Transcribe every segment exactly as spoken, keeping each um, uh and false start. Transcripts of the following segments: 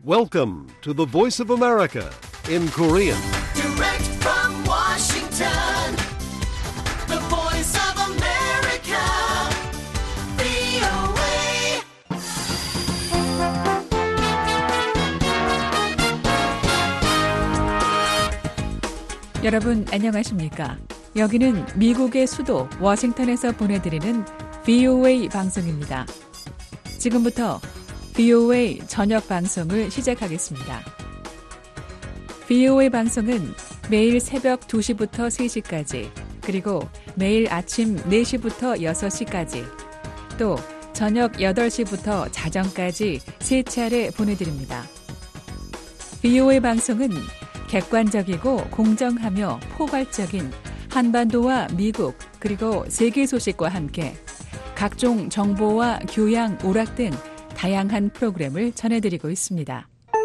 Welcome to the Voice of America in Korean. Direct from Washington, the Voice of America, 브이오에이. 여러분 안녕하십니까? 여기는 미국의 수도 워싱턴에서 보내드리는 브이오에이 방송입니다. 지금부터 브이오에이 저녁 방송을 시작하겠습니다. 브이오에이 방송은 매일 새벽 두 시부터 세 시까지, 그리고 매일 아침 네 시부터 여섯 시까지, 또 저녁 여덟 시부터 자정까지 세 차례 보내드립니다. 브이오에이 방송은 객관적이고 공정하며 포괄적인 한반도와 미국 그리고 세계 소식과 함께 각종 정보와 교양, 오락 등 다양한 프로그램을 전해드리고 있습니다.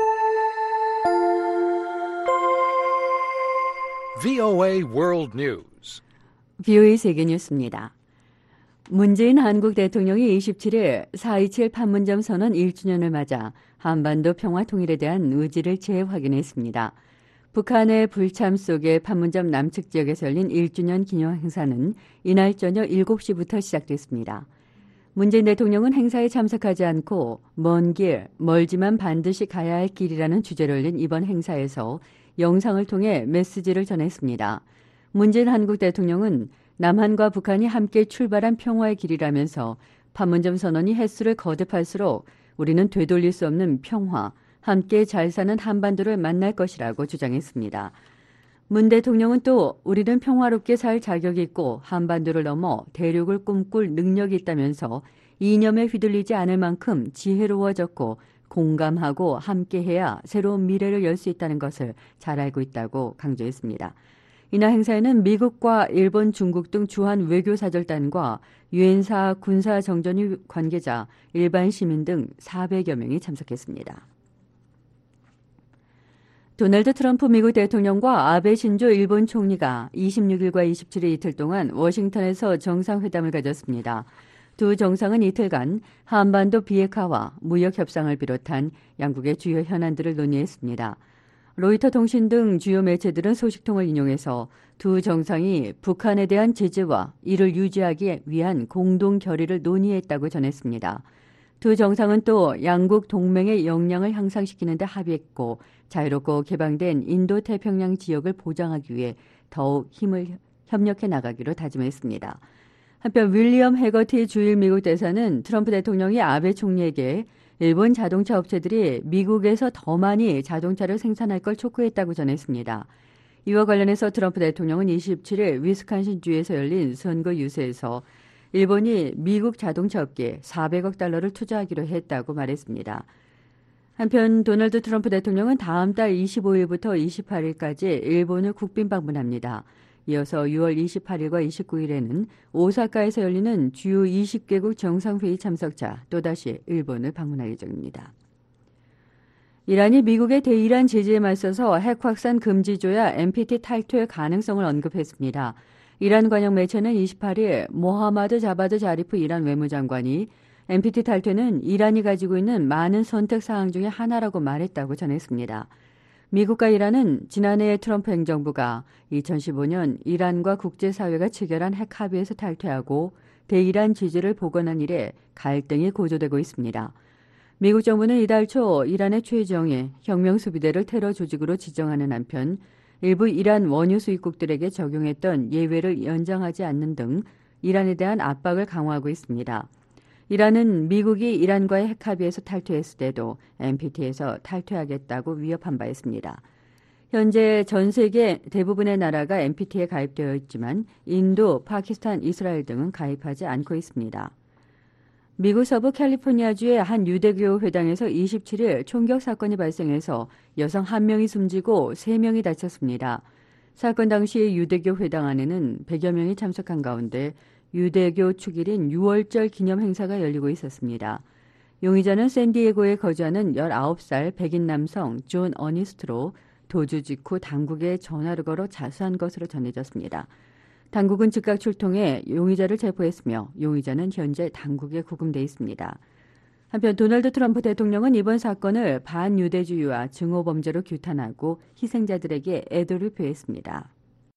브이오에이 World News. 브이오에이 세계 뉴스입니다. 문재인 한국 대통령이 이십칠 일 사 이칠 판문점 선언 일 주년을 맞아 한반도 평화 통일에 대한 의지를 재확인했습니다. 북한의 불참 속에 판문점 남측 지역에서 열린 일 주년 기념 행사는 이날 저녁 일곱 시부터 시작됐습니다. 문재인 대통령은 행사에 참석하지 않고 먼 길, 멀지만 반드시 가야 할 길이라는 주제를 올린 이번 행사에서 영상을 통해 메시지를 전했습니다. 문재인 한국 대통령은 남한과 북한이 함께 출발한 평화의 길이라면서 판문점 선언이 횟수를 거듭할수록 우리는 되돌릴 수 없는 평화, 함께 잘 사는 한반도를 만날 것이라고 주장했습니다. 문 대통령은 또 우리는 평화롭게 살 자격이 있고 한반도를 넘어 대륙을 꿈꿀 능력이 있다면서 이념에 휘둘리지 않을 만큼 지혜로워졌고 공감하고 함께해야 새로운 미래를 열 수 있다는 것을 잘 알고 있다고 강조했습니다. 이날 행사에는 미국과 일본, 중국 등 주한 외교사절단과 유엔사 군사정전위 관계자, 일반 시민 등 사백여 명이 참석했습니다. 도널드 트럼프 미국 대통령과 아베 신조 일본 총리가 이십육 일과 이십칠 일 이틀 동안 워싱턴에서 정상회담을 가졌습니다. 두 정상은 이틀간 한반도 비핵화와 무역 협상을 비롯한 양국의 주요 현안들을 논의했습니다. 로이터 통신 등 주요 매체들은 소식통을 인용해서 두 정상이 북한에 대한 제재와 이를 유지하기 위한 공동 결의를 논의했다고 전했습니다. 두 정상은 또 양국 동맹의 역량을 향상시키는 데 합의했고 자유롭고 개방된 인도태평양 지역을 보장하기 위해 더욱 힘을 협력해 나가기로 다짐했습니다. 한편 윌리엄 해거티 주일 미국 대사는 트럼프 대통령이 아베 총리에게 일본 자동차 업체들이 미국에서 더 많이 자동차를 생산할 걸 촉구했다고 전했습니다. 이와 관련해서 트럼프 대통령은 이십칠 일 위스콘신주에서 열린 선거 유세에서 일본이 미국 자동차 업계에 사백억 달러를 투자하기로 했다고 말했습니다. 한편 도널드 트럼프 대통령은 다음 달 이십오 일부터 이십팔 일까지 일본을 국빈 방문합니다. 이어서 유월 이십팔 일과 이십구 일에는 오사카에서 열리는 주요 이십 개국 정상회의 참석자 또다시 일본을 방문할 예정입니다. 이란이 미국의 대이란 제재에 맞서서 핵 확산 금지조약 엠피티 탈퇴의 가능성을 언급했습니다. 이란 관영 매체는 이십팔 일 모하마드 자바드 자리프 이란 외무장관이 엠피티 탈퇴는 이란이 가지고 있는 많은 선택 사항 중에 하나라고 말했다고 전했습니다. 미국과 이란은 지난해 트럼프 행정부가 이천십오 년 이란과 국제사회가 체결한 핵 합의에서 탈퇴하고 대이란 제재를 복원한 이래 갈등이 고조되고 있습니다. 미국 정부는 이달 초 이란의 최정예 혁명수비대를 테러 조직으로 지정하는 한편 일부 이란 원유 수입국들에게 적용했던 예외를 연장하지 않는 등 이란에 대한 압박을 강화하고 있습니다. 이란은 미국이 이란과의 핵 합의에서 탈퇴했을 때도 엠피티에서 탈퇴하겠다고 위협한 바 있습니다. 현재 전 세계 대부분의 나라가 엠피티에 가입되어 있지만 인도, 파키스탄, 이스라엘 등은 가입하지 않고 있습니다. 미국 서부 캘리포니아주의 한 유대교 회당에서 이십칠 일 총격 사건이 발생해서 여성 한 명이 숨지고 세 명이 다쳤습니다. 사건 당시 유대교 회당 안에는 백여 명이 참석한 가운데 유대교 축일인 유월절 기념 행사가 열리고 있었습니다. 용의자는 샌디에고에 거주하는 열아홉 살 백인 남성 존 어니스트로 도주 직후 당국에 전화를 걸어 자수한 것으로 전해졌습니다. 당국은 즉각 출동해 용의자를 체포했으며 용의자는 현재 당국에 구금돼 있습니다. 한편 도널드 트럼프 대통령은 이번 사건을 반유대주의와 증오범죄로 규탄하고 희생자들에게 애도를 표했습니다.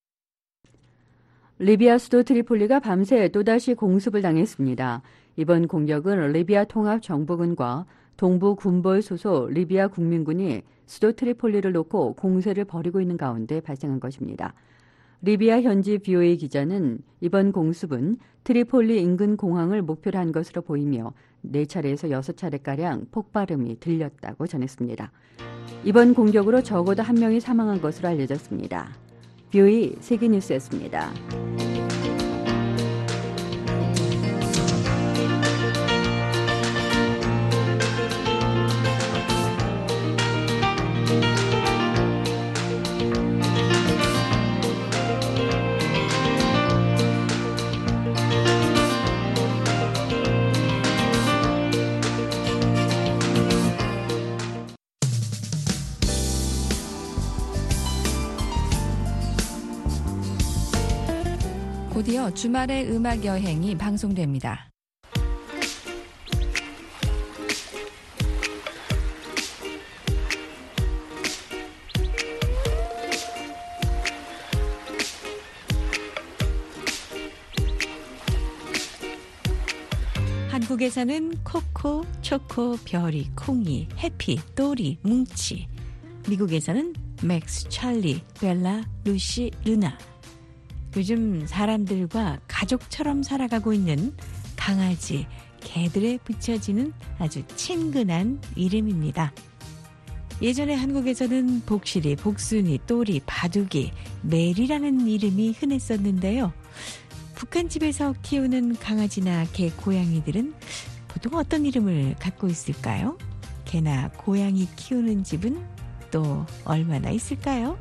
리비아 수도 트리폴리가 밤새 또다시 공습을 당했습니다. 이번 공격은 리비아 통합정부군과 동부 군벌 소속 리비아 국민군이 수도 트리폴리를 놓고 공세를 벌이고 있는 가운데 발생한 것입니다. 리비아 현지 비오에이 기자는 이번 공습은 트리폴리 인근 공항을 목표로 한 것으로 보이며 네 차례에서 여섯 차례가량 폭발음이 들렸다고 전했습니다. 이번 공격으로 적어도 한 명이 사망한 것으로 알려졌습니다. 비오에이 세계뉴스였습니다. 곧이어 주말의 음악 여행이 방송됩니다. 한국에서는 코코, 초코, 별이, 콩이, 해피, 또리, 뭉치. 미국에서는 맥스, 찰리, 벨라, 루시, 루나. 요즘 사람들과 가족처럼 살아가고 있는 강아지, 개들에 붙여지는 아주 친근한 이름입니다. 예전에 한국에서는 복실이, 복순이, 또리, 바둑이, 멜이라는 이름이 흔했었는데요. 북한 집에서 키우는 강아지나 개, 고양이들은 보통 어떤 이름을 갖고 있을까요? 개나 고양이 키우는 집은 또 얼마나 있을까요?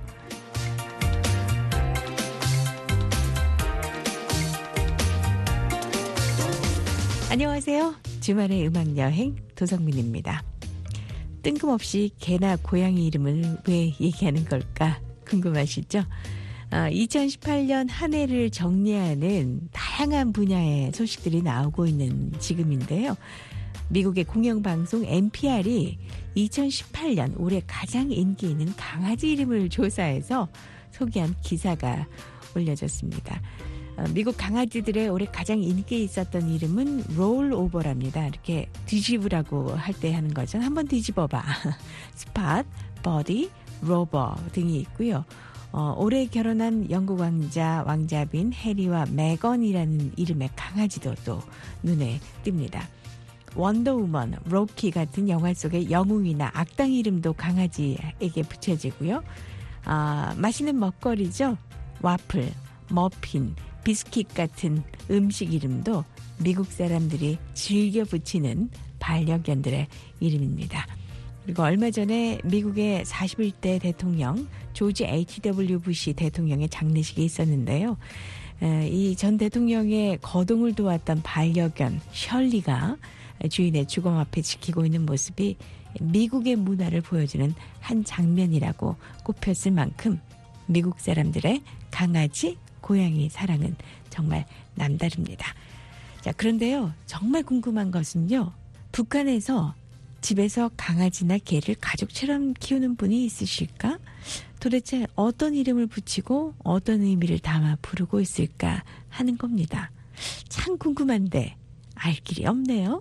안녕하세요. 주말의 음악여행 도성민입니다. 뜬금없이 개나 고양이 이름을 왜 얘기하는 걸까 궁금하시죠? 어, 이천십팔 년 한 해를 정리하는 다양한 분야의 소식들이 나오고 있는 지금인데요. 미국의 공영방송 엔피알이 이천십팔 년 올해 가장 인기 있는 강아지 이름을 조사해서 소개한 기사가 올려졌습니다. 미국 강아지들의 올해 가장 인기 있었던 이름은 롤오버랍니다. 이렇게 뒤집으라고 할 때 하는 거죠. 한번 뒤집어봐. 스팟, 버디, 로버 등이 있고요. 어, 올해 결혼한 영국 왕자 왕자빈 해리와 메건이라는 이름의 강아지도 또 눈에 띕니다. 원더우먼, 로키 같은 영화 속의 영웅이나 악당 이름도 강아지에게 붙여지고요. 아, 맛있는 먹거리죠. 와플, 머핀, 비스킷 같은 음식 이름도 미국 사람들이 즐겨 붙이는 반려견들의 이름입니다. 그리고 얼마 전에 미국의 사십일 대 대통령 조지 에이치 더블유 부시 대통령의 장례식이 있었는데요. 이 전 대통령의 거동을 도왔던 반려견 셜리가 주인의 주검 앞에 지키고 있는 모습이 미국의 문화를 보여주는 한 장면이라고 꼽혔을 만큼 미국 사람들의 강아지, 고양이 사랑은 정말 남다릅니다. 자, 그런데요, 정말 궁금한 것은요, 북한에서 집에서 강아지나 개를 가족처럼 키우는 분이 있으실까? 도대체 어떤 이름을 붙이고 어떤 의미를 담아 부르고 있을까 하는 겁니다. 참 궁금한데 알 길이 없네요.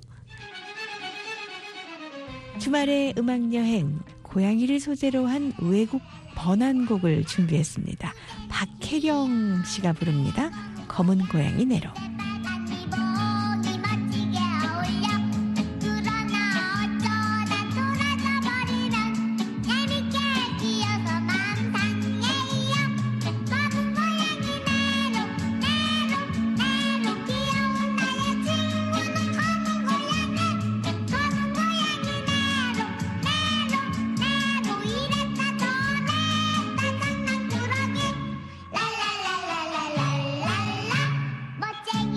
주말의 음악여행, 고양이를 소재로 한 외국 번안곡을 준비했습니다. 박혜령 씨가 부릅니다. 검은 고양이 네로. 멋쟁이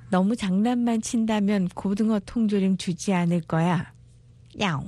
너무 장난만 친다면 고등어 통조림 주지 않을 거야. 야옹.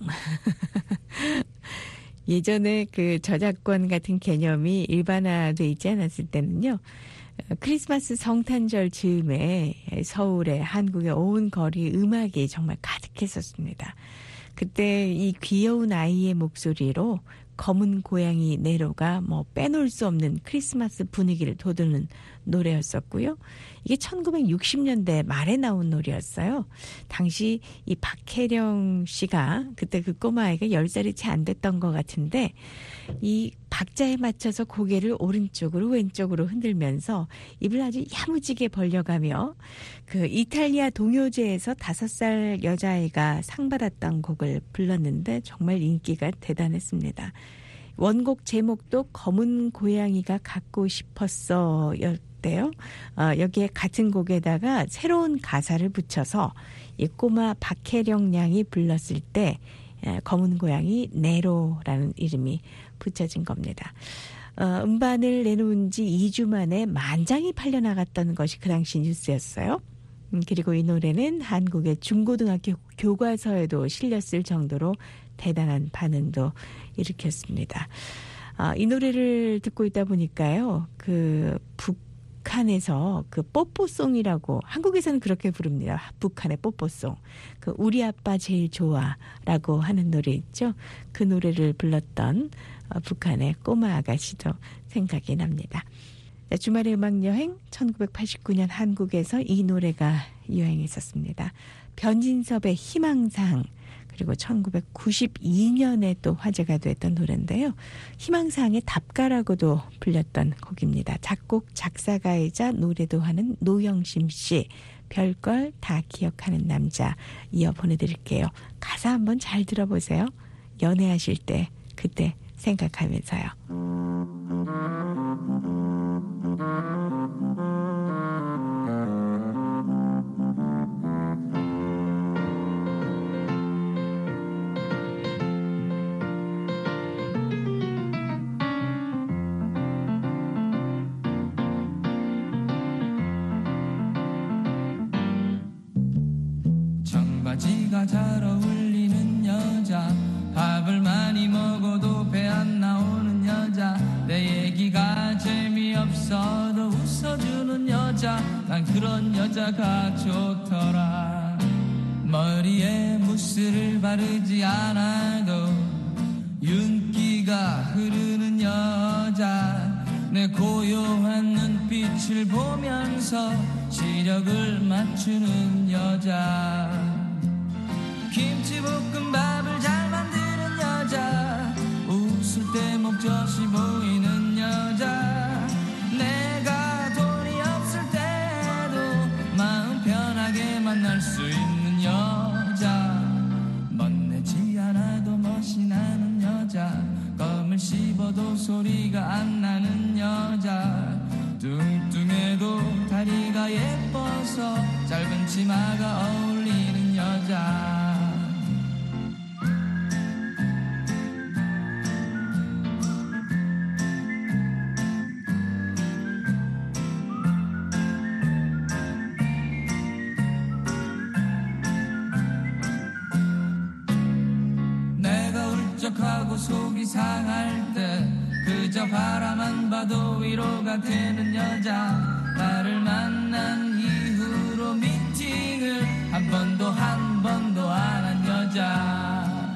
예전에 그 저작권 같은 개념이 일반화돼 있지 않았을 때는요. 크리스마스 성탄절 즈음에 서울의 한국의 온 거리 음악이 정말 가득했었습니다. 그때 이 귀여운 아이의 목소리로 검은 고양이 네로가 뭐 빼놓을 수 없는 크리스마스 분위기를 돋우는 노래였었고요. 이게 천구백육십 년대 말에 나온 노래였어요. 당시 이 박혜령 씨가 그때 그 꼬마아이가 열 살이 채 안 됐던 것 같은데 이 박자에 맞춰서 고개를 오른쪽으로 왼쪽으로 흔들면서 입을 아주 야무지게 벌려가며 그 이탈리아 동요제에서 다섯 살 여자아이가 상 받았던 곡을 불렀는데 정말 인기가 대단했습니다. 원곡 제목도 검은 고양이가 갖고 싶었어 였대요. 어, 여기에 같은 곡에다가 새로운 가사를 붙여서 이 꼬마 박혜령 양이 불렀을 때 검은 고양이 네로라는 이름이 붙여진 겁니다. 어, 음반을 내놓은 지 이 주 만에 만 장이 팔려나갔던 것이 그 당시 뉴스였어요. 음, 그리고 이 노래는 한국의 중고등학교 교과서에도 실렸을 정도로 대단한 반응도 일으켰습니다. 아, 이 노래를 듣고 있다 보니까요. 그 북한에서 그 뽀뽀송이라고 한국에서는 그렇게 부릅니다. 북한의 뽀뽀송. 그 우리 아빠 제일 좋아라고 하는 노래 있죠. 그 노래를 불렀던 어, 북한의 꼬마 아가씨도 생각이 납니다. 자, 주말의 음악여행 천구백팔십구 년 한국에서 이 노래가 유행했었습니다. 변진섭의 희망사항 그리고 천구백구십이 년에 또 화제가 됐던 노래인데요. 희망사항의 답가라고도 불렸던 곡입니다. 작곡 작사가이자 노래도 하는 노영심 씨. 별걸 다 기억하는 남자 이어 보내드릴게요. 가사 한번 잘 들어보세요. 연애하실 때 그때 생각하면서요. 청바지가 잘 어울리는 여자 밥을 많이 먹어도 배 안 나오는 여자 내 얘기가 재미없어도 웃어주는 여자 난 그런 여자가 좋더라 머리에 무스를 바르지 않아도 윤기가 흐르는 여자 내 고요한 눈빛을 보면서 시력을 맞추는 여자 김치볶음밥을 잘 만드는 여자 웃을 때 목젖이 보이는 여자 내가 돈이 없을 때도 마음 편하게 만날 수 있는 여자 멋내지 않아도 멋이 나는 여자 껌을 씹어도 소리가 안 나는 여자 뚱뚱해도 다리가 예뻐서 짧은 치마가 어울리는 여자 하고 속이 상할 때 그저 바라만 봐도 위로가 되는 여자 나를 만난 이후로 미팅을 한 번도 한 번도 안 한 여자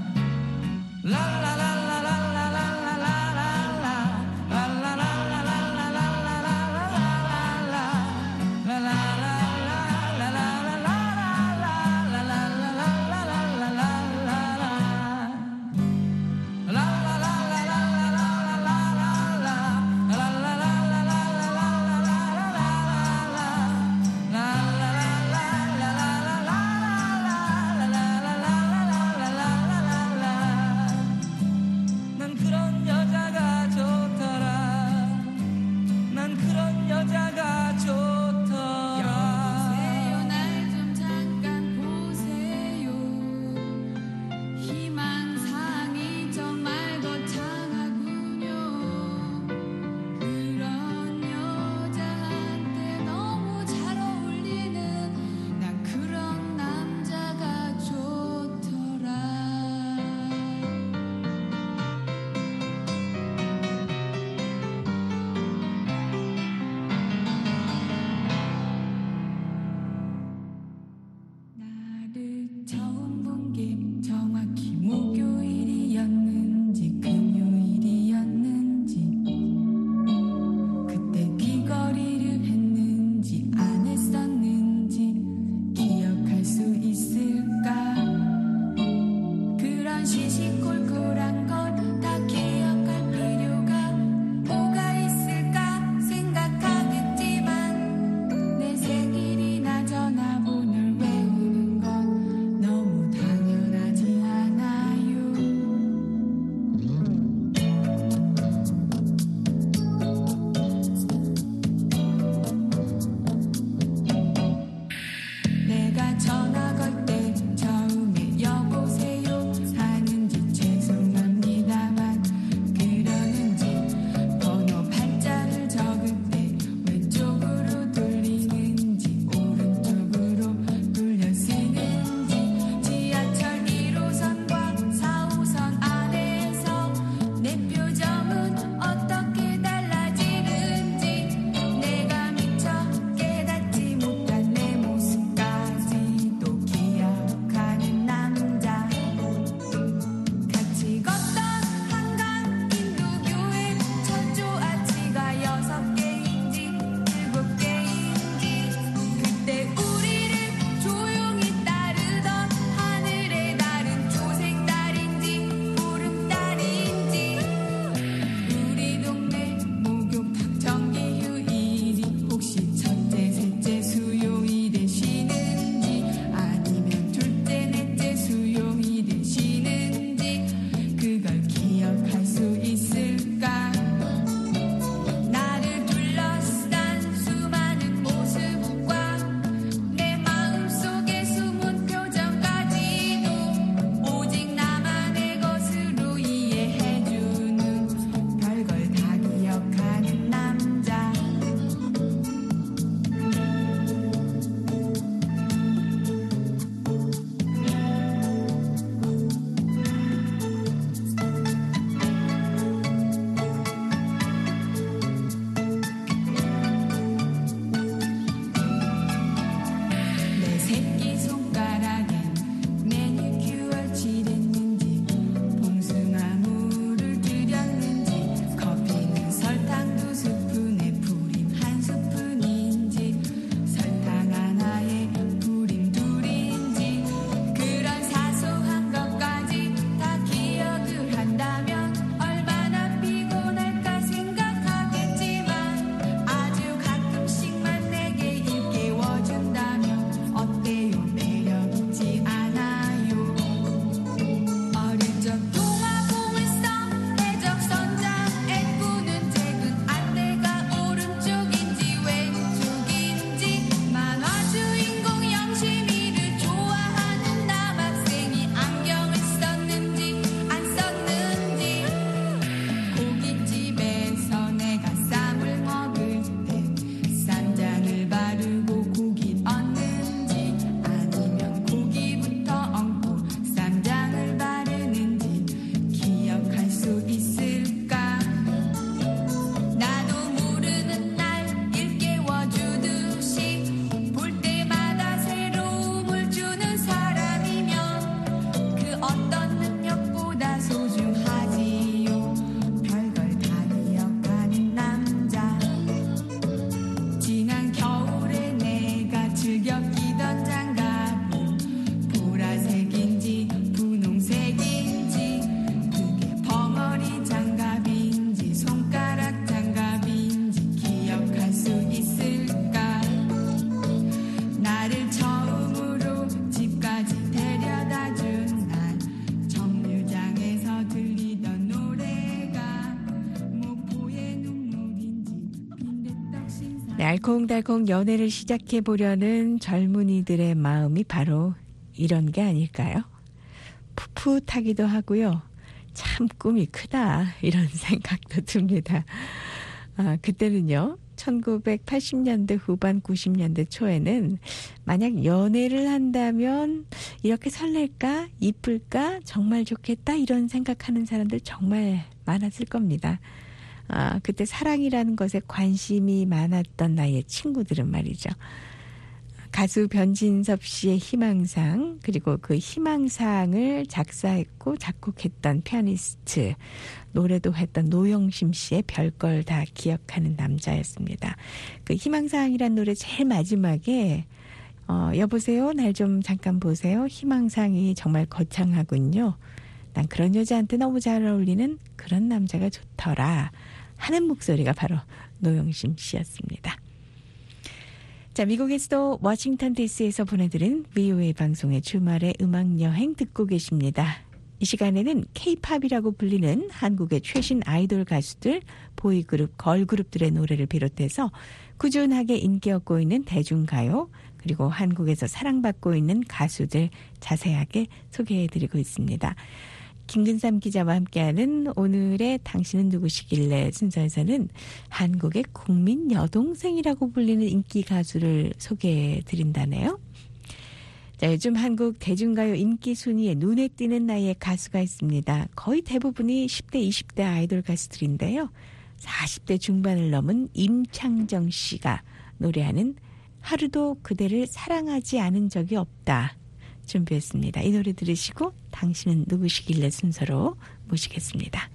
네, 알콩달콩 연애를 시작해 보려는 젊은이들의 마음이 바로 이런 게 아닐까요? 풋풋하기도 하고요. 참 꿈이 크다 이런 생각도 듭니다. 아, 그때는요. 천구백팔십 년대 후반 구십 년대 초에는 만약 연애를 한다면 이렇게 설렐까? 이쁠까? 정말 좋겠다? 이런 생각하는 사람들 정말 많았을 겁니다. 아, 그때 사랑이라는 것에 관심이 많았던 나이의 친구들은 말이죠. 가수 변진섭 씨의 희망상, 그리고 그 희망상을 작사했고 작곡했던 피아니스트, 노래도 했던 노영심 씨의 별걸 다 기억하는 남자였습니다. 그 희망상이란 노래 제일 마지막에 어, 여보세요, 날 좀 잠깐 보세요. 희망상이 정말 거창하군요. 난 그런 여자한테 너무 잘 어울리는 그런 남자가 좋더라 하는 목소리가 바로 노영심 씨였습니다. 자, 미국에서도 워싱턴 디씨에서 보내드린 브이오에이 방송의 주말의 음악여행 듣고 계십니다. 이 시간에는 K-팝이라고 불리는 한국의 최신 아이돌 가수들, 보이그룹, 걸그룹들의 노래를 비롯해서 꾸준하게 인기 얻고 있는 대중가요, 그리고 한국에서 사랑받고 있는 가수들 자세하게 소개해드리고 있습니다. 김근삼 기자와 함께하는 오늘의 당신은 누구시길래 순서에서는 한국의 국민 여동생이라고 불리는 인기 가수를 소개해드린다네요. 자, 요즘 한국 대중가요 인기 순위에 눈에 띄는 나이의 가수가 있습니다. 거의 대부분이 십 대, 이십 대 아이돌 가수들인데요. 사십 대 중반을 넘은 임창정 씨가 노래하는 하루도 그대를 사랑하지 않은 적이 없다 준비했습니다. 이 노래 들으시고 당신은 누구시길래 순서로 모시겠습니다.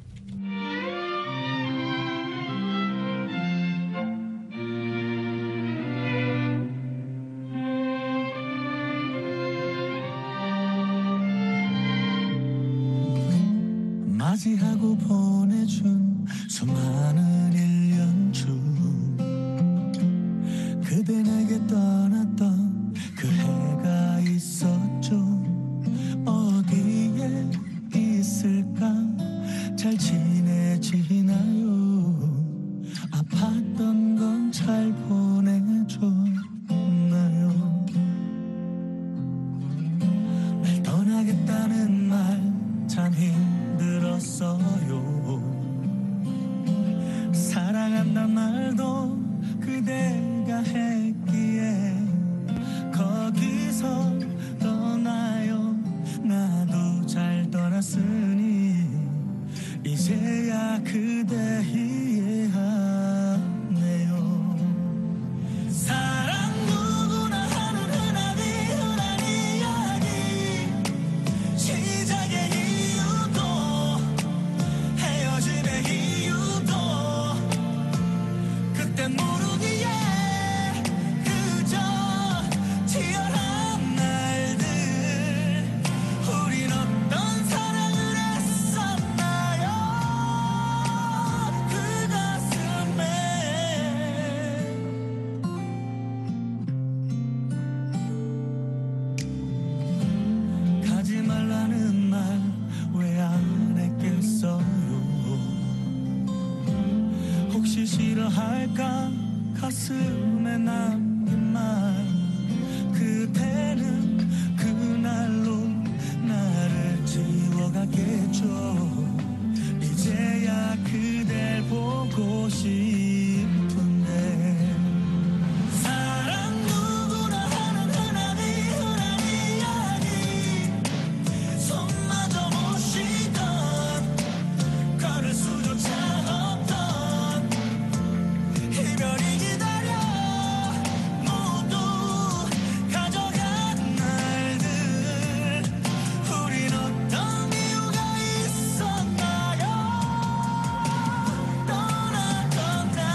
맞이하고 보내준 수많은 일 년 중 그대 내게 떠났던 그 해가 있었죠. 어디에 있을까? 잘 지내지나요? 아팠던 건 잘 보내줬나요? 날 떠나겠다는 말 참 힘들었어요. 사랑한단 말도 그대가 했기에 거기서 떠나요. 나도 잘 떠났으니 이제야 그대 이해하네요. 사랑 누구나 하는 흔한 이 흔한 이야기 시작의 이유도 헤어짐의 이유도 그때 모르기에 그저 치열한 날들 우린 어떤 사랑을 했었나요? 그 가슴에 가지 말라는 말 왜 안 했겠어요? 혹시 싫어할까? 가슴에 남긴 말 그대는 그날로 나를 지워가겠죠. 이제야 그댈 보고 싶은데 사랑 누구나 하는 흔한 이 흔한 이야기 손마저 못 쉬던 걸을 수조차 없던 이별이 기다려 모두 가져간 날들 우린 어떤 이유가 있었나요? 떠났던 날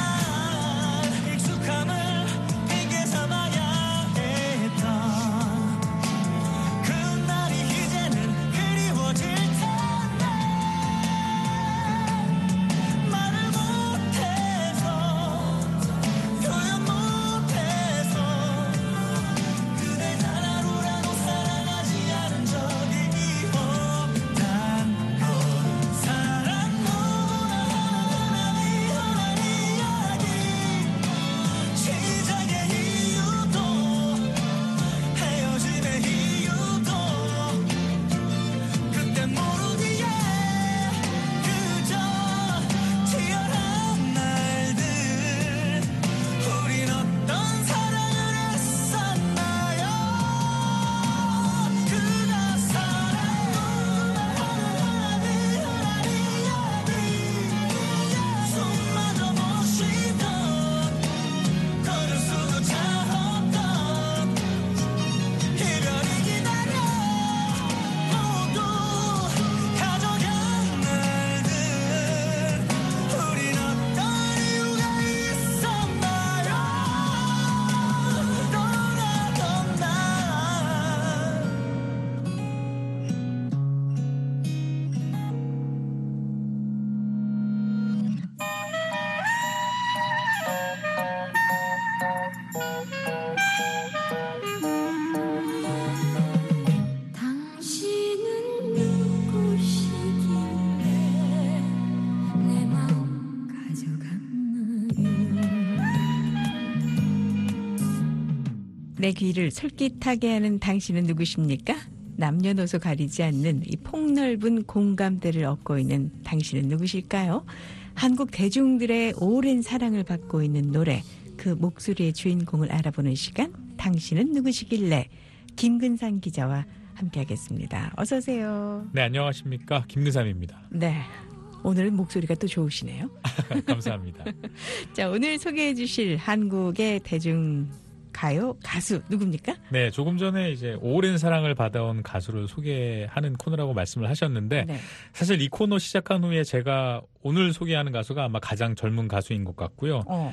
내 귀를 솔깃하게 하는 당신은 누구십니까? 남녀노소 가리지 않는 이 폭넓은 공감대를 얻고 있는 당신은 누구실까요? 한국 대중들의 오랜 사랑을 받고 있는 노래, 그 목소리의 주인공을 알아보는 시간, 당신은 누구시길래? 김근상 기자와 함께하겠습니다. 어서 오세요. 네, 안녕하십니까. 김근삼입니다. 네, 오늘은 목소리가 또 좋으시네요. 감사합니다. 자, 오늘 소개해 주실 한국의 대중 가요 가수 누굽니까? 네, 조금 전에 이제 오랜 사랑을 받아온 가수를 소개하는 코너라고 말씀을 하셨는데 네. 사실 이 코너 시작한 후에 제가 오늘 소개하는 가수가 아마 가장 젊은 가수인 것 같고요. 어.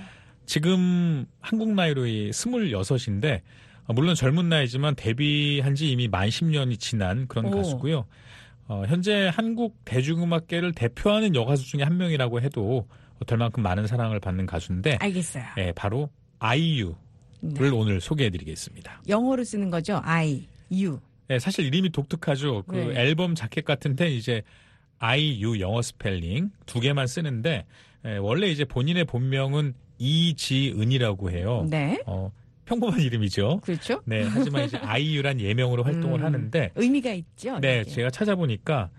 지금 한국 나이로 스물여섯인데 물론 젊은 나이지만 데뷔한 지 이미 만 십 년이 지난 그런 오. 가수고요. 어, 현재 한국 대중음악계를 대표하는 여가수 중에 한 명이라고 해도 될 만큼 많은 사랑을 받는 가수인데 알겠어요. 예, 바로 아이유. 를 네. 오늘 소개해드리겠습니다. 영어로 쓰는 거죠. I, you. 네, 사실 이름이 독특하죠. 그 네. 앨범 자켓 같은데 이제 I, U 영어 스펠링 두 개만 쓰는데 에, 원래 이제 본인의 본명은 이지은이라고 해요. 네. 어, 평범한 이름이죠. 그렇죠. 네, 하지만 이제 아이유란 예명으로 활동을 음, 하는데 의미가 있죠. 네, 이게. 제가 찾아보니까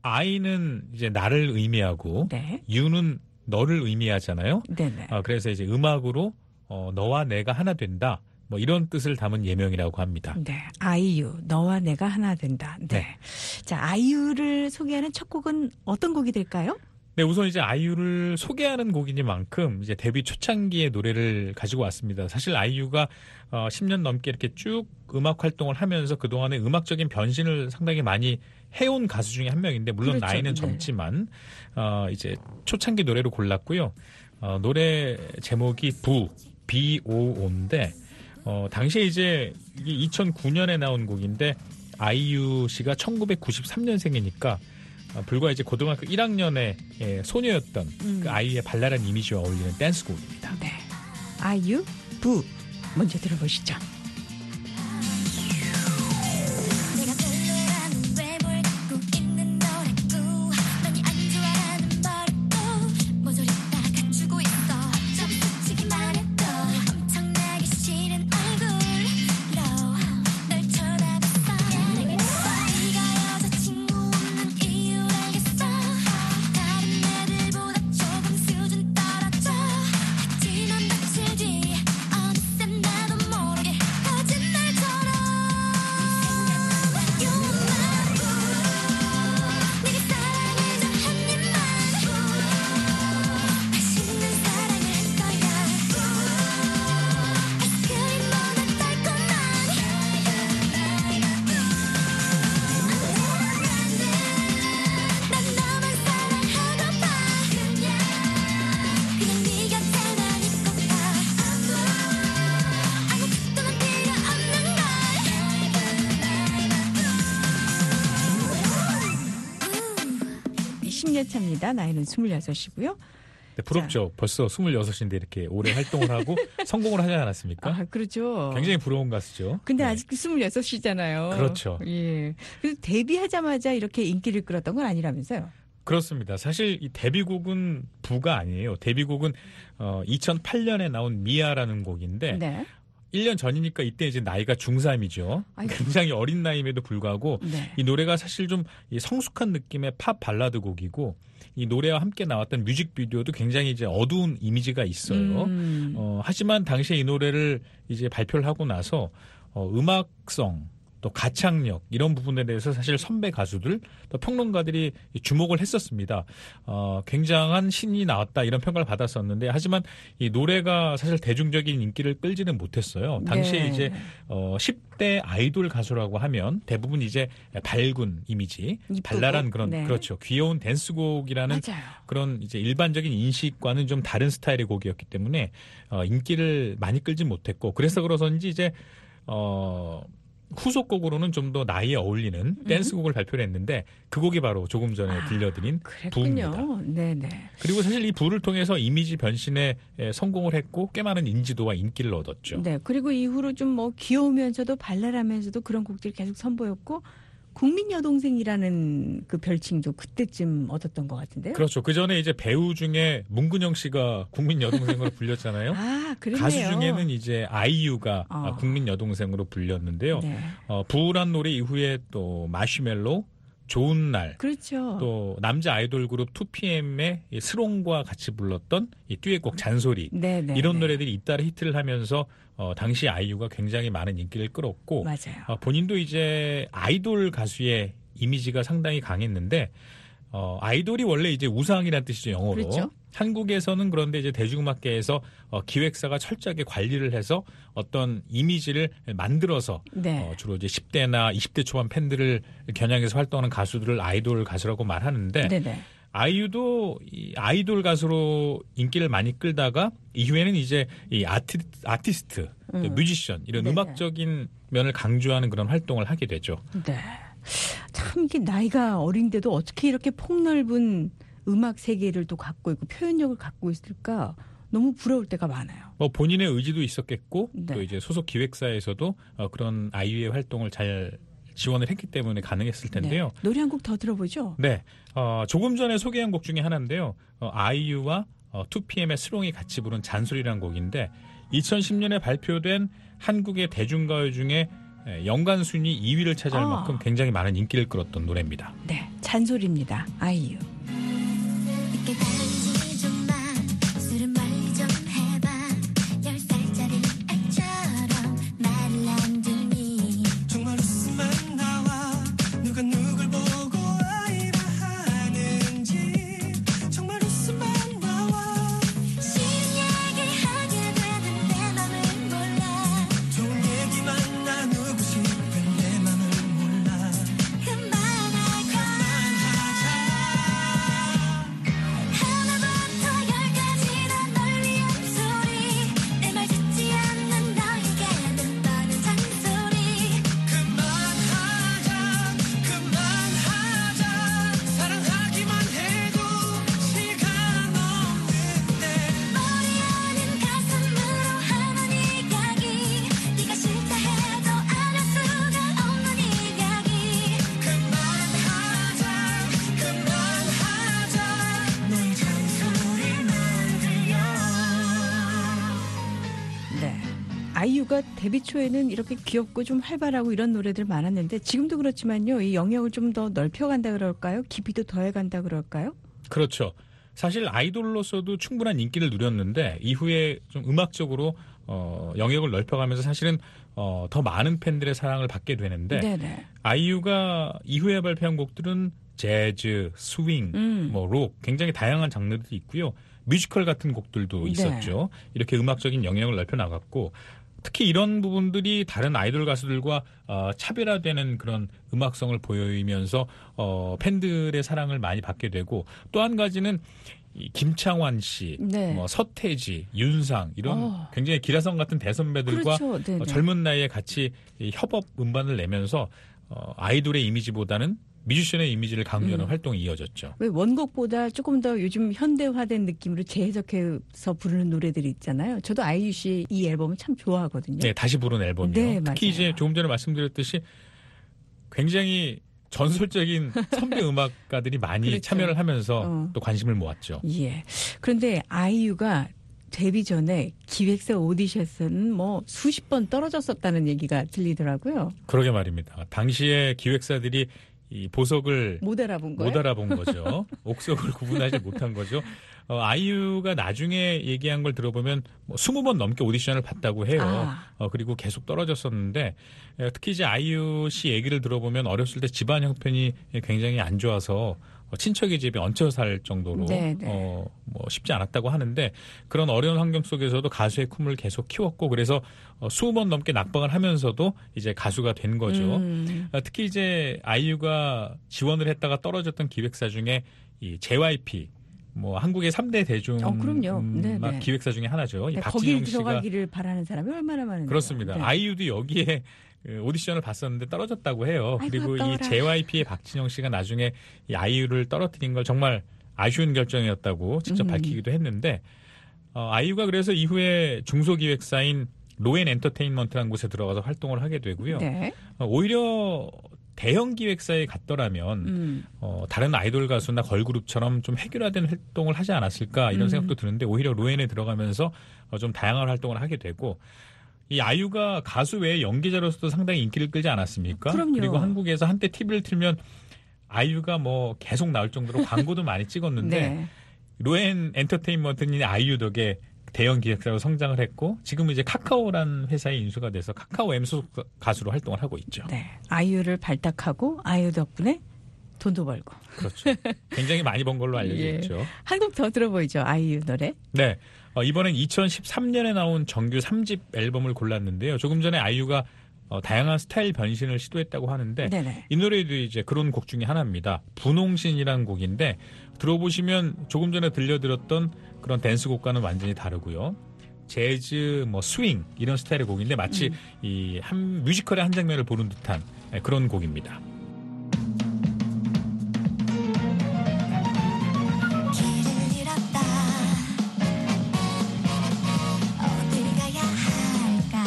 I는 이제 나를 의미하고 네. U는 너를 의미하잖아요. 네네. 어, 그래서 이제 음악으로 어, 너와 내가 하나 된다. 뭐 이런 뜻을 담은 예명이라고 합니다. 네. 아이유, 너와 내가 하나 된다. 네. 네. 자, 아이유를 소개하는 첫 곡은 어떤 곡이 될까요? 네, 우선 이제 아이유를 소개하는 곡이니만큼 이제 데뷔 초창기의 노래를 가지고 왔습니다. 사실 아이유가 어, 십 년 넘게 이렇게 쭉 음악 활동을 하면서 그동안에 음악적인 변신을 상당히 많이 해온 가수 중에 한 명인데 물론 그렇죠. 나이는 네. 젊지만 어, 이제 초창기 노래로 골랐고요. 어, 노래 제목이 부, 비 오 오인데 어, 당시에 이제 이게 이천구 년에 나온 곡인데 아이유 씨가 천구백구십삼 년생이니까 어, 불과 이제 고등학교 일 학년의 예, 소녀였던 음. 그 아이유의 발랄한 이미지와 어울리는 댄스곡입니다. 네. 아이유, 부. 먼저 들어보시죠. 내가 별로라는 외모를 갖고 있는 너라고 많이 안 좋아하는 머리도 모조리 다 갖추고 있어 좀 스치기만 해도 엄청나게 싫은 얼굴로 널 쳐다봤어 네가 여자친구 없는 이유 알겠어 다른 애들보다 조금 수준 떨어져 하지만 며칠 뒤 어느새 나도 모르게 거짓말처럼 You are my boo 내게 사랑을 좀 한 입만 맛있는 사랑을 할 거야 아이스크림보다 달콤한 난 너만 사랑하고파 그냥 그냥 네 곁에만 있고파 아무 뜻도는 필요 없는 걸 십 년 차입니다. 나이는 스물여섯이고요. 네, 부럽죠. 벌써 스물여섯인데 이렇게 오래 활동을 하고 성공을 하지 않았습니까? 아, 그렇죠. 굉장히 부러운 가수죠. 근데 네. 아직도 스물여섯이잖아요. 그렇죠. 예. 그래서 데뷔하자마자 이렇게 인기를 끌었던 건 아니라면서요? 그렇습니다. 사실 이 데뷔곡은 부가 아니에요. 데뷔곡은 어, 이천팔 년에 나온 미아라는 곡인데 네. 일 년 전이니까 이때 이제 나이가 중삼이죠. 아이고. 굉장히 어린 나이임에도 불구하고 네. 이 노래가 사실 좀 이 성숙한 느낌의 팝 발라드 곡이고 이 노래와 함께 나왔던 뮤직비디오도 굉장히 이제 어두운 이미지가 있어요. 음. 어, 하지만 당시에 이 노래를 이제 발표를 하고 나서 어, 음악성 또 가창력 이런 부분에 대해서 사실 선배 가수들 또 평론가들이 주목을 했었습니다. 어, 굉장한 신이 나왔다 이런 평가를 받았었는데 하지만 이 노래가 사실 대중적인 인기를 끌지는 못했어요. 당시에 네. 이제 어, 십 대 아이돌 가수라고 하면 대부분 이제 밝은 이미지, 이쁘고, 발랄한 그런 네. 그렇죠. 귀여운 댄스곡이라는 맞아요. 그런 이제 일반적인 인식과는 좀 다른 스타일의 곡이었기 때문에 어, 인기를 많이 끌지 못했고 그래서 그러서인지 이제 어. 후속곡으로는 좀 더 나이에 어울리는 댄스곡을 발표를 했는데 그 곡이 바로 조금 전에 아, 들려드린 그랬군요. 부입니다. 네네. 그리고 사실 이 부를 통해서 이미지 변신에 에, 성공을 했고 꽤 많은 인지도와 인기를 얻었죠. 네. 그리고 이후로 좀 뭐 귀여우면서도 발랄하면서도 그런 곡들이 계속 선보였고 국민 여동생이라는 그 별칭도 그때쯤 얻었던 것 같은데요. 그렇죠. 그 전에 이제 배우 중에 문근영 씨가 국민 여동생으로 불렸잖아요. 아, 그러네요. 가수 중에는 이제 아이유가 어. 국민 여동생으로 불렸는데요. 네. 어, 부울한 노래 이후에 또 마시멜로, 좋은 날, 그렇죠. 또 남자 아이돌 그룹 투피엠의 이 스롱과 같이 불렀던 이 듀엣곡 잔소리 네, 네, 이런 네. 노래들이 잇따라 히트를 하면서 어, 당시 아이유가 굉장히 많은 인기를 끌었고 맞아요. 어, 본인도 이제 아이돌 가수의 이미지가 상당히 강했는데 어, 아이돌이 원래 이제 우상이라는 뜻이죠, 영어로. 그렇죠. 한국에서는 그런데 이제 대중음악계에서 어, 기획사가 철저하게 관리를 해서 어떤 이미지를 만들어서 네. 어, 주로 이제 십 대나 이십 대 초반 팬들을 겨냥해서 활동하는 가수들을 아이돌 가수라고 말하는데 네네. 아이유도 이 아이돌 가수로 인기를 많이 끌다가 이후에는 이제 이 아티, 아티스트, 음. 뮤지션 이런 네네. 음악적인 면을 강조하는 그런 활동을 하게 되죠. 네. 참 이게 나이가 어린데도 어떻게 이렇게 폭넓은 음악 세계를 또 갖고 있고 표현력을 갖고 있을까 너무 부러울 때가 많아요. 뭐 본인의 의지도 있었겠고 네. 또 이제 소속 기획사에서도 어, 그런 아이유의 활동을 잘 지원을 했기 때문에 가능했을 텐데요. 네. 노래 한 곡 더 들어보죠. 네, 어, 조금 전에 소개한 곡 중에 하나인데요. 어, 아이유와 어, 투피엠의 스롱이 같이 부른 잔소리라는 곡인데 이천십 년에 발표된 한국의 대중가요 중에 에, 연간 순위 이 위를 차지할 아. 만큼 굉장히 많은 인기를 끌었던 노래입니다. 네, 잔소리입니다. 아이유. 늦게 다른지 좀만 술은 멀리 좀 해봐 열 살짜리 애처럼 말을 안 듣니 정말 웃음만 나와 누가 누굴 보고 아이라 하는지 정말 웃음만 나와 싫은 얘기 하게 되는 내 맘을 몰라 좋은 얘기만 나누고 싶은 내 맘을 몰라 그만하자 하나부터 열까지 다 널 위한 소리 내 말 듣지 않는 너에게는 뻔한 잔소리 그만하자 그만하자 사랑하기만 해도 시간 없는데 머리 아닌 가슴으로 하는 이야기 네가 싫다 해도 안 할 수가 없는 이야기 그만하자 그만하자 너의 잔소리만 들려 네. 아이유가 데뷔 초에는 이렇게 귀엽고 좀 활발하고 이런 노래들 많았는데 지금도 그렇지만요. 이 영역을 좀 더 넓혀간다 그럴까요? 깊이도 더해간다 그럴까요? 그렇죠. 사실 아이돌로서도 충분한 인기를 누렸는데 이후에 좀 음악적으로 어, 영역을 넓혀가면서 사실은 어, 더 많은 팬들의 사랑을 받게 되는데 네네. 아이유가 이후에 발표한 곡들은 재즈, 스윙, 음. 뭐 록 굉장히 다양한 장르들이 있고요. 뮤지컬 같은 곡들도 네. 있었죠. 이렇게 음악적인 영역을 넓혀 나갔고 특히 이런 부분들이 다른 아이돌 가수들과 어, 차별화되는 그런 음악성을 보이면서 어, 팬들의 사랑을 많이 받게 되고 또 한 가지는 이 김창완 씨, 네. 뭐 서태지, 윤상 이런 어. 굉장히 기라성 같은 대선배들과 그렇죠. 네네. 어, 젊은 나이에 같이 이 협업 음반을 내면서 어, 아이돌의 이미지보다는 뮤지션의 이미지를 강조하는 음. 활동이 이어졌죠. 왜 원곡보다 조금 더 요즘 현대화된 느낌으로 재해석해서 부르는 노래들이 있잖아요. 저도 아이유 씨 이 앨범을 참 좋아하거든요. 네, 다시 부른 앨범이요. 네, 특히 맞아요. 이제 조금 전에 말씀드렸듯이 굉장히 전설적인 선배 음악가들이 많이 그렇죠. 참여를 하면서 어. 또 관심을 모았죠. 예. 그런데 아이유가 데뷔 전에 기획사 오디션에서는 뭐 수십 번 떨어졌었다는 얘기가 들리더라고요. 그러게 말입니다. 당시에 기획사들이 이 보석을 못 알아본 거예요? 못 알아본 거죠. 옥석을 구분하지 못한 거죠. 어, 아이유가 나중에 얘기한 걸 들어보면 뭐 스무 번 넘게 오디션을 봤다고 해요. 아. 어, 그리고 계속 떨어졌었는데 에, 특히 이제 아이유 씨 얘기를 들어보면 어렸을 때 집안 형편이 굉장히 안 좋아서 어, 친척의 집에 얹혀 살 정도로 네, 네. 어, 뭐 쉽지 않았다고 하는데 그런 어려운 환경 속에서도 가수의 꿈을 계속 키웠고 그래서 어, 스무 번 넘게 낙방을 하면서도 이제 가수가 된 거죠. 음. 어, 특히 이제 아이유가 지원을 했다가 떨어졌던 기획사 중에 이 제이와이피 뭐 한국의 삼 대 대중 어, 그럼요. 음, 네네. 막 기획사 중에 하나죠. 이 네, 박진영 거길 씨가 들어가기를 바라는 사람이 얼마나 많은데. 그렇습니다. 네. 아이유도 여기에 그 오디션을 봤었는데 떨어졌다고 해요. 아이고, 그리고 아까워라. 이 제이와이피의 박진영 씨가 나중에 이 아이유를 떨어뜨린 걸 정말 아쉬운 결정이었다고 직접 음. 밝히기도 했는데 어, 아이유가 그래서 이후에 중소기획사인 로엔 엔터테인먼트라는 곳에 들어가서 활동을 하게 되고요. 네. 어, 오히려 대형 기획사에 갔더라면 음. 어, 다른 아이돌 가수나 걸그룹처럼 좀 획일화된 활동을 하지 않았을까 이런 음. 생각도 드는데 오히려 로엔에 들어가면서 어, 좀 다양한 활동을 하게 되고 이 아이유가 가수 외에 연기자로서도 상당히 인기를 끌지 않았습니까? 그럼요. 그리고 한국에서 한때 티비를 틀면 아이유가 뭐 계속 나올 정도로 광고도 많이 찍었는데 네. 로엔 엔터테인먼트는 아이유 덕에 대형 기획사로 성장을 했고 지금은 이제 카카오라는 회사에 인수가 돼서 카카오 M 소속 가수로 활동을 하고 있죠. 네. 아이유를 발탁하고 아이유 덕분에 돈도 벌고. 그렇죠. 굉장히 많이 번 걸로 알려져 예. 있죠. 한 곡 더 들어보이죠. 아이유 노래. 네. 어, 이번엔 이천십삼 년에 나온 정규 삼 집 앨범을 골랐는데요. 조금 전에 아이유가 어, 다양한 스타일 변신을 시도했다고 하는데 네네. 이 노래도 이제 그런 곡 중에 하나입니다. 분홍신이라는 곡인데 들어보시면 조금 전에 들려드렸던 그런 댄스곡과는 완전히 다르고요. 재즈, 뭐 스윙 이런 스타일의 곡인데 마치 음. 이 한 뮤지컬의 한 장면을 보는 듯한 그런 곡입니다. 길을 잃었다 어딜 가야 할까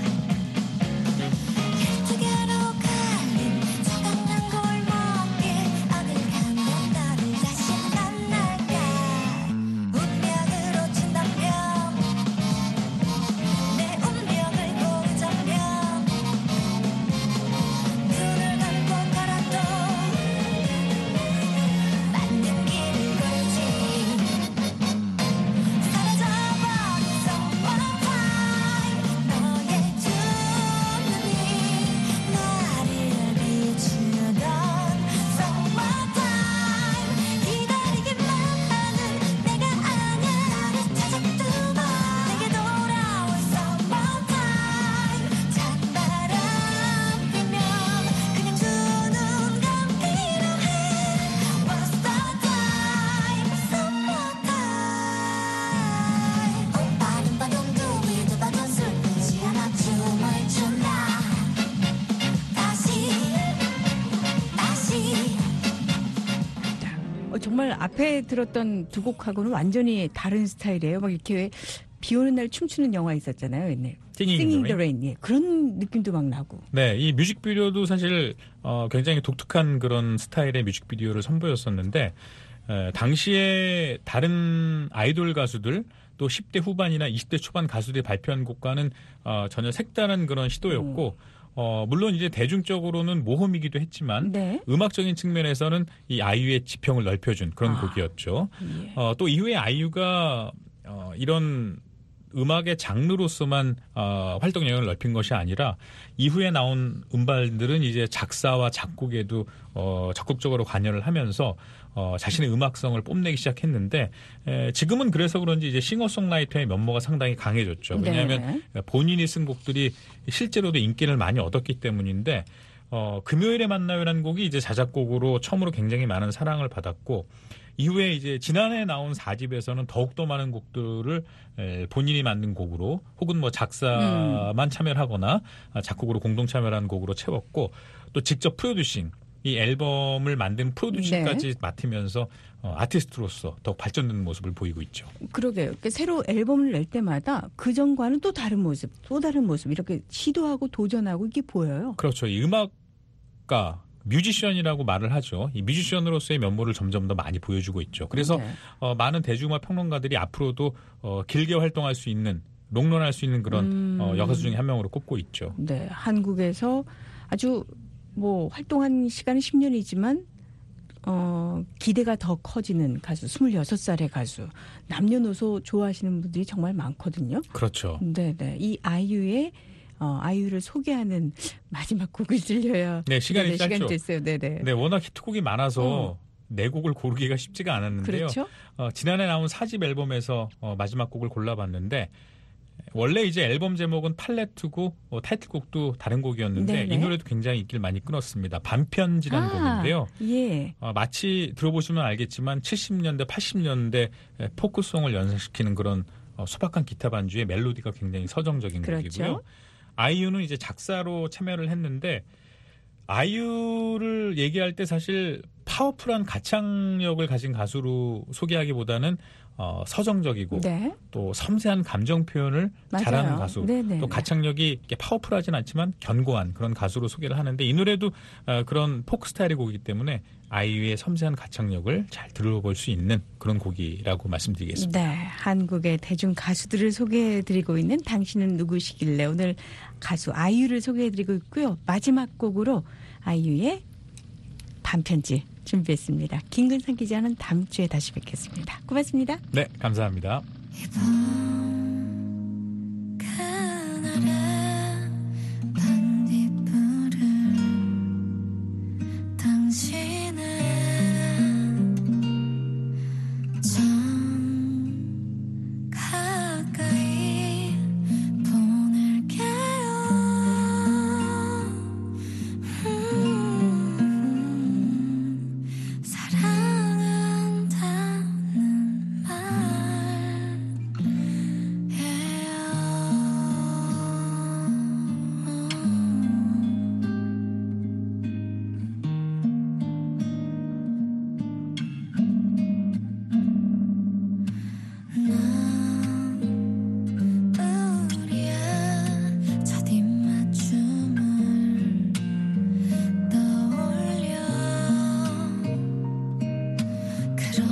열두개로 갈린 차가운 골목길 어딜 가면 너를 다시 만날까 운명으로 친다면 내 운명을 고르자면 눈을 감고 걸어도 맞는 길을 걸지 사라져버린 someone time 너의 두 눈이 나를 비추던 someone time 기다리기만 하는 내가 아냐 나를 찾아두고 내게 돌아올 someone time 찬바람 불면 그냥 두 눈 감기로 해 What's the time? Summer time 오빠는 봐도 누구도 봐도 슬프지 않아 춤을 춘다 다시 다시 어, 정말 앞에 들었던 두 곡하고는 완전히 다른 스타일이에요. 막 이렇게 왜 비 오는 날 춤추는 영화 있었잖아요. 옛날. Singing in Singing the the Rain. 예. 그런 느낌도 막 나고. 네, 이 뮤직비디오도 사실 어, 굉장히 독특한 그런 스타일의 뮤직비디오를 선보였었는데 에, 당시에 다른 아이돌 가수들 또 십 대 후반이나 이십 대 초반 가수들이 발표한 곡과는 어, 전혀 색다른 그런 시도였고 어, 물론 이제 대중적으로는 모험이기도 했지만 네. 음악적인 측면에서는 이 아이유의 지평을 넓혀준 그런 아, 곡이었죠. 예. 어, 또 이후에 아이유가 어, 이런 음악의 장르로서만 어, 활동 영역을 넓힌 것이 아니라 이후에 나온 음반들은 이제 작사와 작곡에도 어, 적극적으로 관여를 하면서 어, 자신의 음악성을 뽐내기 시작했는데 에, 지금은 그래서 그런지 이제 싱어송라이터의 면모가 상당히 강해졌죠. 왜냐하면 네. 본인이 쓴 곡들이 실제로도 인기를 많이 얻었기 때문인데 어, 금요일에 만나요라는 곡이 이제 자작곡으로 처음으로 굉장히 많은 사랑을 받았고 이후에 이제 지난해 나온 사 집에서는 더욱더 많은 곡들을 에, 본인이 만든 곡으로 혹은 뭐 작사만 음. 참여를 하거나 작곡으로 공동 참여를 한 곡으로 채웠고 또 직접 프로듀싱 이 앨범을 만든 프로듀싱까지 네. 맡으면서 어, 아티스트로서 더욱 발전되는 모습을 보이고 있죠. 그러게요. 그러니까 새로 앨범을 낼 때마다 그전과는 또 다른 모습, 또 다른 모습 이렇게 시도하고 도전하고 이게 보여요. 그렇죠. 이 음악가 뮤지션이라고 말을 하죠. 이 뮤지션으로서의 면모를 점점 더 많이 보여주고 있죠. 그래서 네. 어, 많은 대중음악 평론가들이 앞으로도 어, 길게 활동할 수 있는 롱런할 수 있는 그런 음. 어, 여가수 중에 한 명으로 꼽고 있죠. 네, 한국에서 아주 뭐 활동한 시간은 십 년이지만 어, 기대가 더 커지는 가수, 스물여섯 살의 가수. 남녀노소 좋아하시는 분들이 정말 많거든요. 그렇죠. 네, 네. 이 아이유의 어, 아이유를 소개하는 마지막 곡을 들려요. 네, 시간이 네, 짧죠. 시간이 됐어요. 네, 네. 네, 워낙 히트곡이 많아서 어. 네 곡을 고르기가 쉽지가 않았는데요. 그렇죠? 어, 지난해 나온 사 집 앨범에서 어, 마지막 곡을 골라봤는데 원래 이제 앨범 제목은 팔레트고 어, 타이틀곡도 다른 곡이었는데 네네. 이 노래도 굉장히 인기를 많이 끌었습니다. 반편지라는 곡인데요. 예. 어, 마치 들어보시면 알겠지만 칠십 년대, 팔십 년대 포크송을 연상시키는 그런 어, 소박한 기타 반주의 멜로디가 굉장히 서정적인 그렇죠. 곡이고요. 아이유는 이제 작사로 참여를 했는데 아이유를 얘기할 때 사실 파워풀한 가창력을 가진 가수로 소개하기보다는 어, 서정적이고 네. 또 섬세한 감정 표현을 맞아요. 잘하는 가수, 네네. 또 가창력이 이렇게 파워풀하진 않지만 견고한 그런 가수로 소개를 하는데 이 노래도 어, 그런 포크 스타일의 곡이기 때문에 아이유의 섬세한 가창력을 잘 들어볼 수 있는 그런 곡이라고 말씀드리겠습니다. 네, 한국의 대중 가수들을 소개해드리고 있는 당신은 누구시길래 오늘 가수 아이유를 소개해드리고 있고요. 마지막 곡으로 아이유의 반편지 준비했습니다. 김근상 기자는 다음 주에 다시 뵙겠습니다. 고맙습니다. 네, 감사합니다. 그날의 반딧불을 당신은 좀 가까이 보낼게요. 음, 사랑한다는 난 우리의 첫 입맞춤을 떠올려 그럼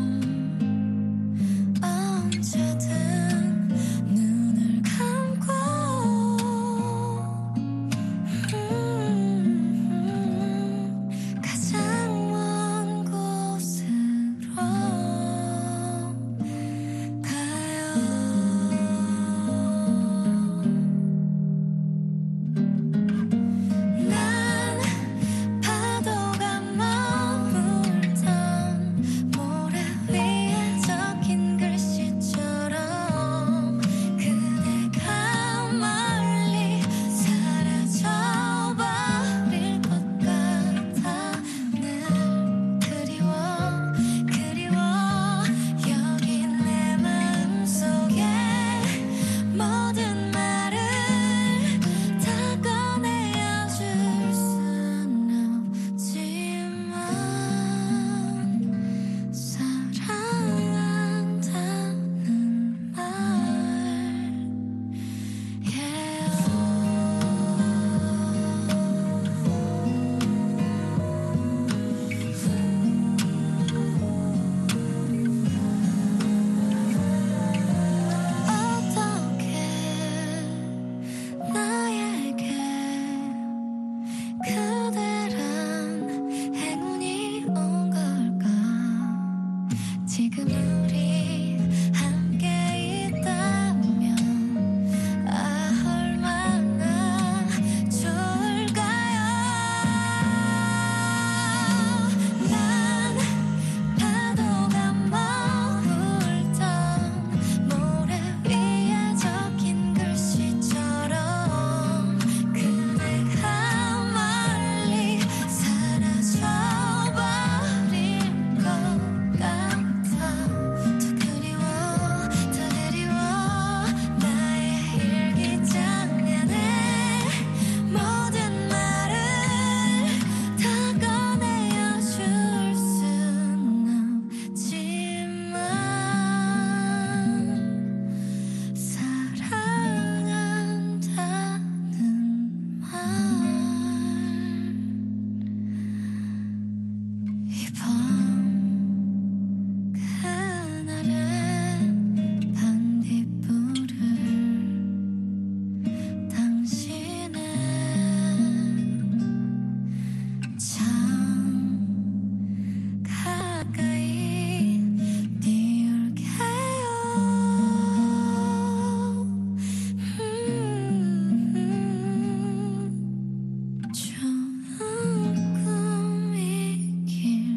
언제든 눈을 감고 음, 가장 먼 곳으로 가요. 난 파도가 머물던 모래 위에 적힌 글씨처럼 그대가 멀리 사라져버릴 것 같아. 늘 그리워 그리워 여기 내 마음속에 모든 말을 다 꺼내어줄 순 없지만 사랑한다는 말 어떻게 나에게 그대란 행운이 온 걸까. 지금 우리 함께 있다면 아 얼마나 좋을까요. 난 파도가 머물던 모래 위에 적힌 글씨처럼 그대가 멀리 사라져버릴 것 같아. 더 그리워 더 그리워 나의 일기장면에 모든 말을 다 꺼내어줄 순 없지만 사랑한다는 말 이밤 그날의 반딧불을 당신은 참 가까이 띄울게요. 음, 좋은 꿈이길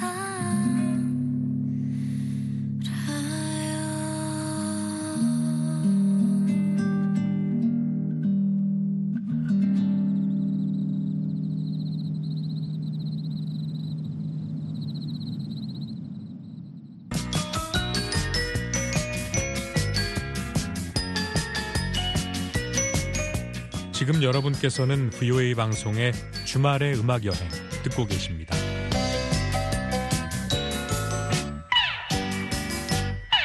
지금 여러분께서는 브이오에이 방송의 주말의 음악 여행 듣고 계십니다.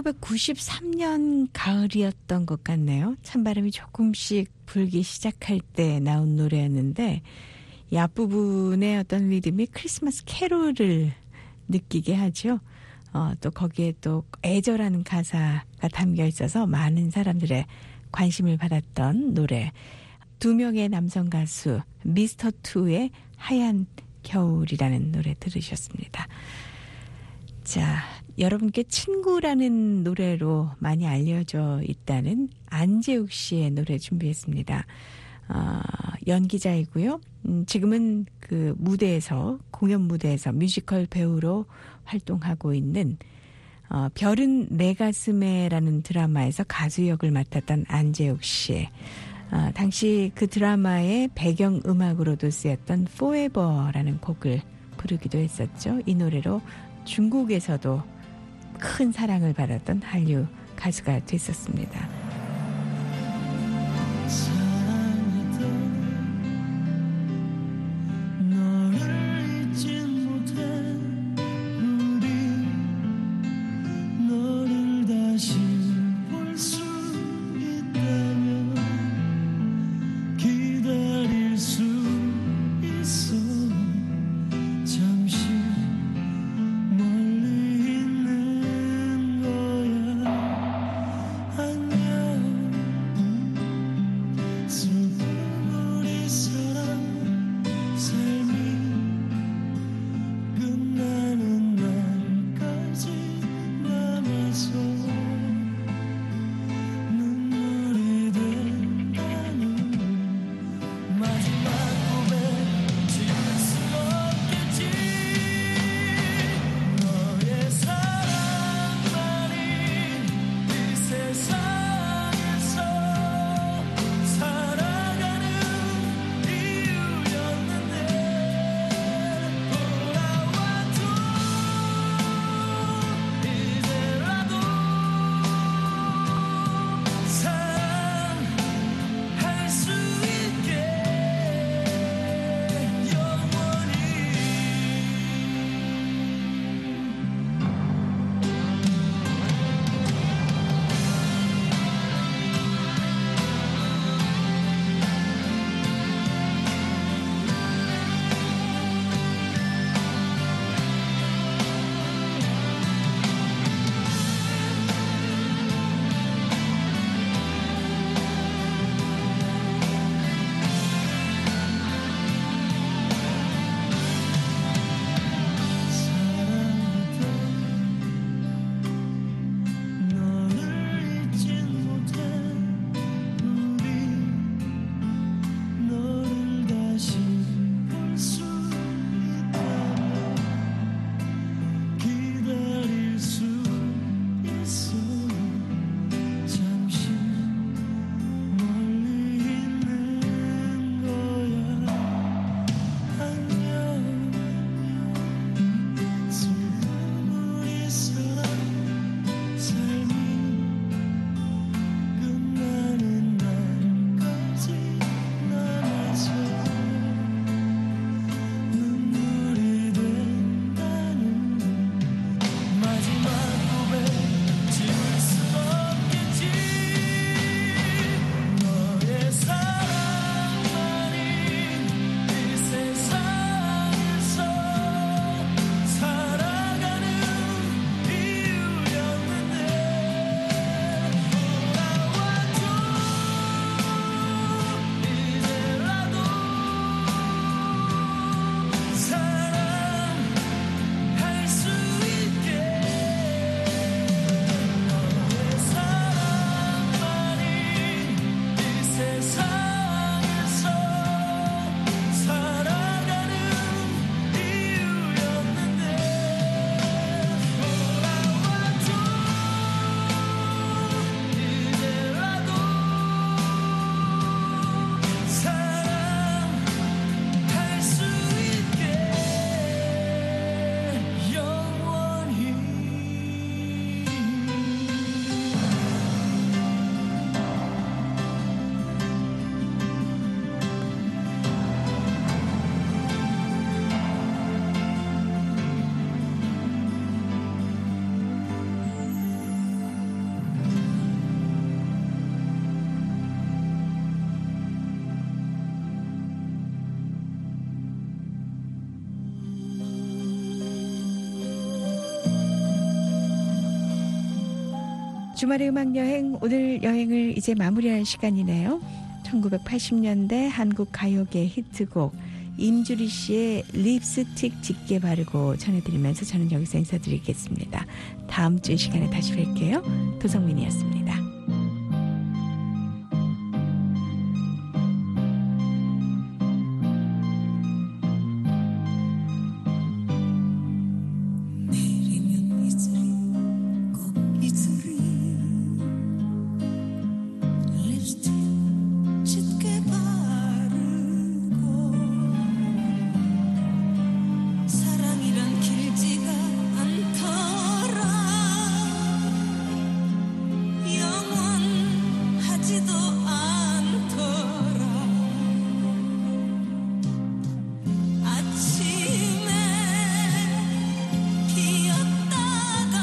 천구백구십삼 년 가을이었던 것 같네요. 찬바람이 조금씩 불기 시작할 때 나온 노래였는데 이 앞부분의 어떤 리듬이 크리스마스 캐롤을 느끼게 하죠. 어, 또 거기에 또 애절한 가사가 담겨 있어서 많은 사람들의 관심을 받았던 노래. 두 명의 남성 가수 미스터 투의 하얀 겨울이라는 노래 들으셨습니다. 자, 여러분께 친구라는 노래로 많이 알려져 있다는 안재욱 씨의 노래 준비했습니다. 어, 연기자이고요. 음, 지금은 그 무대에서, 공연 무대에서 뮤지컬 배우로 활동하고 있는 어, 별은 내 가슴에라는 드라마에서 가수 역을 맡았던 안재욱 씨. 어, 당시 그 드라마의 배경 음악으로도 쓰였던 Forever라는 곡을 부르기도 했었죠. 이 노래로 중국에서도 큰 사랑을 받았던 한류 가수가 됐었습니다. 너를 잊진 못해 우리 너를 다시 볼 수 있다면 기다릴 수 있어 잠시 멀리 있는 거야 안녕 주말의 음악여행, 오늘 여행을 이제 마무리할 시간이네요. 천구백팔십 년대 한국 가요계 히트곡 임주리 씨의 립스틱 짙게 바르고 전해드리면서 저는 여기서 인사드리겠습니다. 다음 주 시간에 다시 뵐게요. 도성민이었습니다. 내리면 이슬이 꼭 이슬이 립스틱 짙게 바르고 사랑이란 길지가 않더라 영원하지도 않더라 아침에 피었다가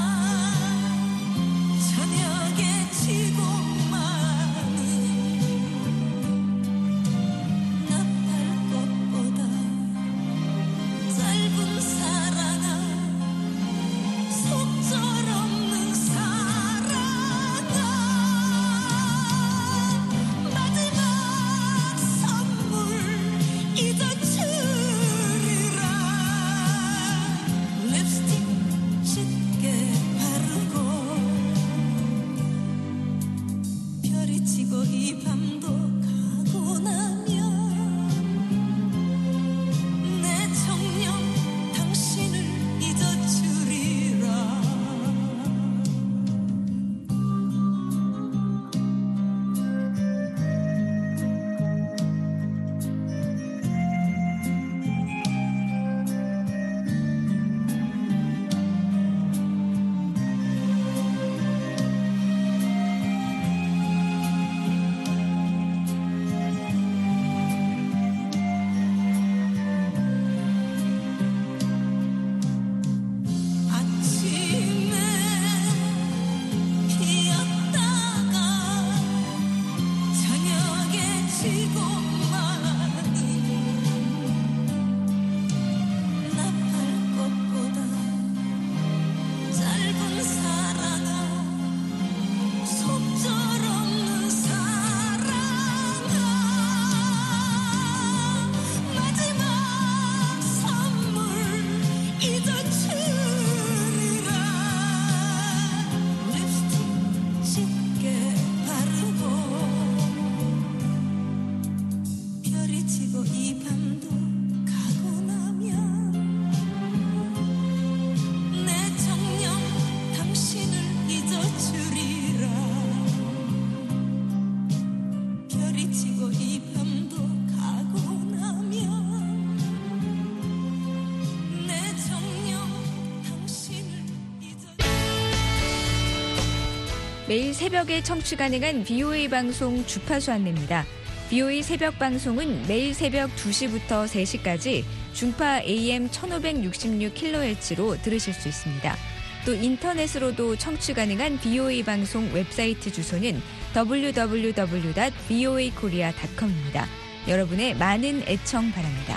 저녁에 지고 마는 나팔꽃보다 짧은 사랑아 속절없는 사랑아 마지막 선물 잊어주리라 립스틱 짙게 바르고 별이 치고 이 밤도 가고 나면 내 청년 당신을 잊어주리라 아침에 피었다가 저녁에 지고 마는 나팔꽃보다 짧은 사랑아 속절없는 사랑아 마지막 선물 잊어주리라 립스틱 짙게 바르고 별이 치고 이 밤도 가고 나면 내 청년 당신을 잊어주리라 별이 치고 이 밤도 가고 나면 내 청년 당신을 잊어주리라 매일 새벽에 청취 가능한 비오에이 방송 주파수 안내입니다. 비오에이 새벽 방송은 매일 새벽 두 시부터 세 시까지 중파 에이엠 천오백육십육 킬로헤르츠로 들으실 수 있습니다. 또 인터넷으로도 청취 가능한 비오에이 방송 웹사이트 주소는 더블유 더블유 더블유 닷 비오에이 코리아 닷 컴입니다. 여러분의 많은 애청 바랍니다.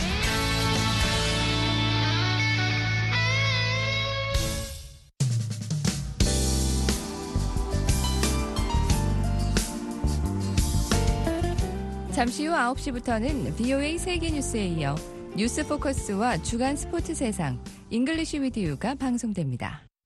잠시 후 아홉 시부터는 비오에이 세계뉴스에 이어 뉴스 포커스와 주간 스포츠 세상, 잉글리시 위디오가 방송됩니다.